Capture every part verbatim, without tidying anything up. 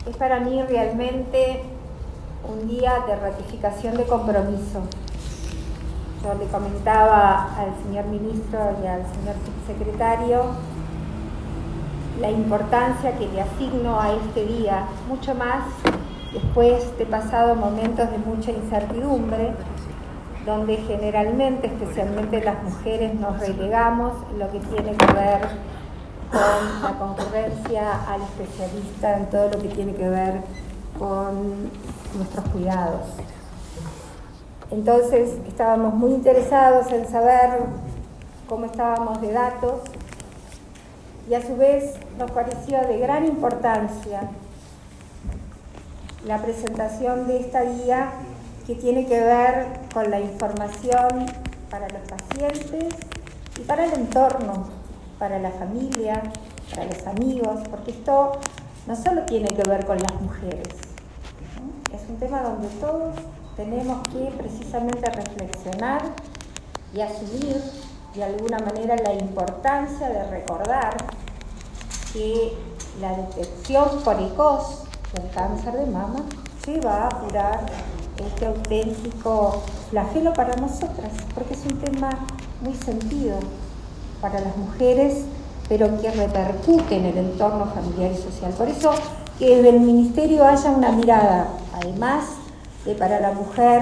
Es para mí realmente un día de ratificación de compromiso. Yo le comentaba al señor ministro y al señor subsecretario la importancia que le asigno a este día, mucho más después de pasado momentos de mucha incertidumbre, donde generalmente, especialmente las mujeres, nos relegamos en lo que tiene que ver con la concurrencia al especialista, en todo lo que tiene que ver con nuestros cuidados. Entonces estábamos muy interesados en saber cómo estábamos de datos y a su vez nos pareció de gran importancia la presentación de esta guía que tiene que ver con la información para los pacientes y para el entorno, para la familia, para los amigos, porque esto no solo tiene que ver con las mujeres, ¿no? Es un tema donde todos tenemos que precisamente reflexionar y asumir de alguna manera la importancia de recordar que la detección precoz del cáncer de mama lleva a curar este auténtico flagelo para nosotras, porque es un tema muy sentido para las mujeres, pero que repercute en el entorno familiar y social. Por eso que desde el Ministerio haya una mirada, además de para la mujer,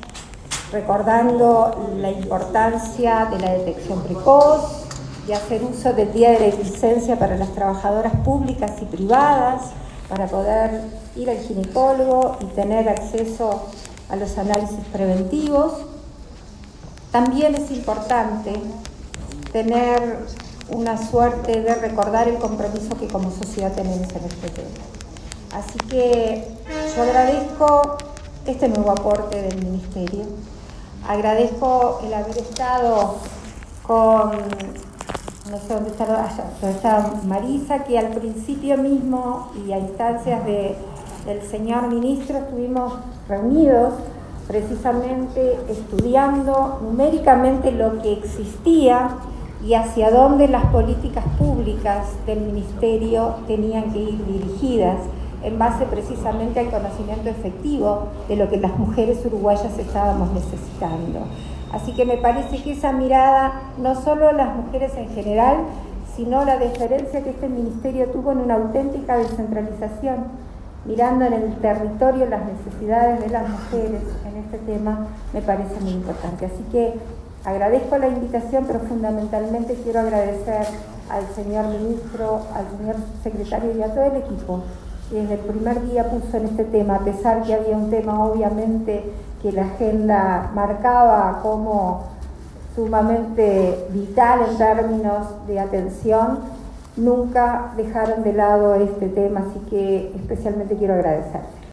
recordando la importancia de la detección precoz, de hacer uso del Día de la Licencia para las trabajadoras públicas y privadas, para poder ir al ginecólogo y tener acceso a los análisis preventivos. También es importante tener una suerte de recordar el compromiso que como sociedad tenemos en este tema. Así que yo agradezco este nuevo aporte del Ministerio. Agradezco el haber estado con, no sé dónde está, allá, dónde está Marisa, que al principio mismo y a instancias de, del señor ministro estuvimos reunidos precisamente estudiando numéricamente lo que existía y hacia dónde las políticas públicas del Ministerio tenían que ir dirigidas en base precisamente al conocimiento efectivo de lo que las mujeres uruguayas estábamos necesitando. Así que me parece que esa mirada, no solo a las mujeres en general, sino la deferencia que este Ministerio tuvo en una auténtica descentralización, mirando en el territorio las necesidades de las mujeres en este tema, me parece muy importante. Así que agradezco la invitación, pero fundamentalmente quiero agradecer al señor ministro, al señor secretario y a todo el equipo que desde el primer día puso en este tema, a pesar que había un tema obviamente que la agenda marcaba como sumamente vital en términos de atención, nunca dejaron de lado este tema, así que especialmente quiero agradecer.